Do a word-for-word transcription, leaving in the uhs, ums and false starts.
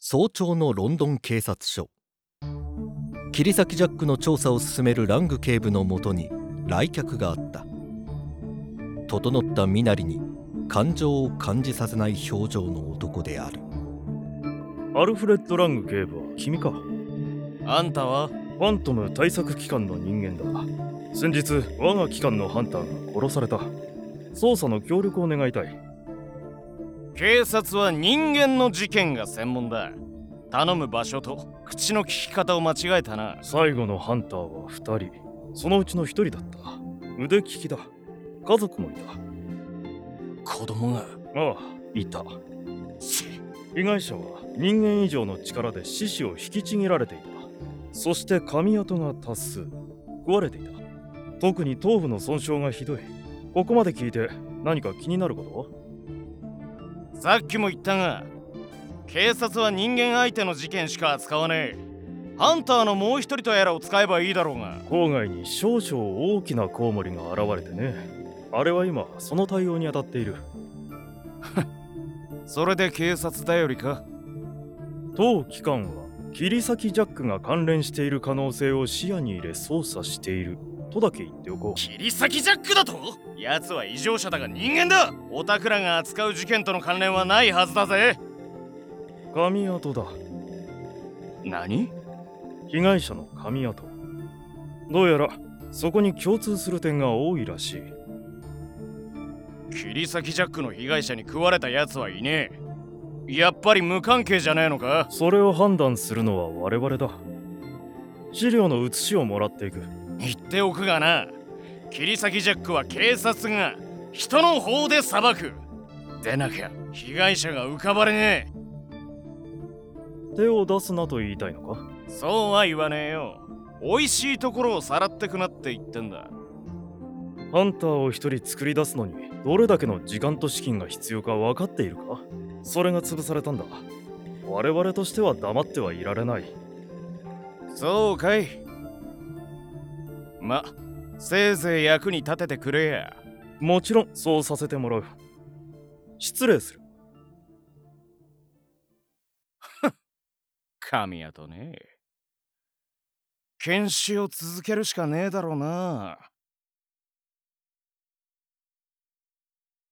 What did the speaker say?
早朝のロンドン警察署。切り裂きジャックの調査を進めるラング警部のもとに来客があった。整った身なりに感情を感じさせない表情の男である。 アルフレッド・ラング警部は君か。 あんたはファントム対策機関の人間だ。先日我が機関のハンターが殺された。捜査の協力を願いたい。 警察は人間の事件が専門だ。頼む場所と口の利き方を間違えたな。 最後のハンターはふたり、そのうちのひとりだった。腕利きだ。家族もいた。 子供が。 ああ、いた。被害者は人間以上の力で四肢を引きちぎられていた。そして噛み跡が多数。食われていた。特に頭部の損傷がひどい。ここまで聞いて何か気になることは？ さっきも言ったが、警察は人間相手の事件しか扱わねえ。ハンターのもう一人とやらを使えばいいだろうが。 郊外に少々大きなコウモリが現れてね。あれは今その対応に当たっている。 それで警察頼りか？ 当機関は切り裂きジャックが関連している可能性を視野に入れ捜査しているとだけ言っておこう。 切り裂きジャックだと？奴は異常者だが人間だ。オタクらが扱う事件との関連はないはずだぜ。 噛み跡だ。 何？ 被害者の噛み跡。どうやらそこに共通する点が多いらしい。 切り裂きジャックの被害者に食われた奴はいねえ。やっぱり無関係じゃねえのか？ それを判断するのは我々だ。資料の写しをもらっていく。 言っておくがな、切り裂きジャックは警察が人の方で裁く。でなきゃ被害者が浮かばれねえ。手を出すなと言いたいのか？ そうは言わねえよ。美味しいところをさらってくなって言ってんだ。 ハンターを一人作り出すのにどれだけの時間と資金が必要か分かっているか？それが潰されたんだ。我々としては黙ってはいられない。 そうかい。ま、せいぜい役に立ててくれや。 もちろんそうさせてもらう。失礼する。 神やとね。検視を続けるしかねえだろうな。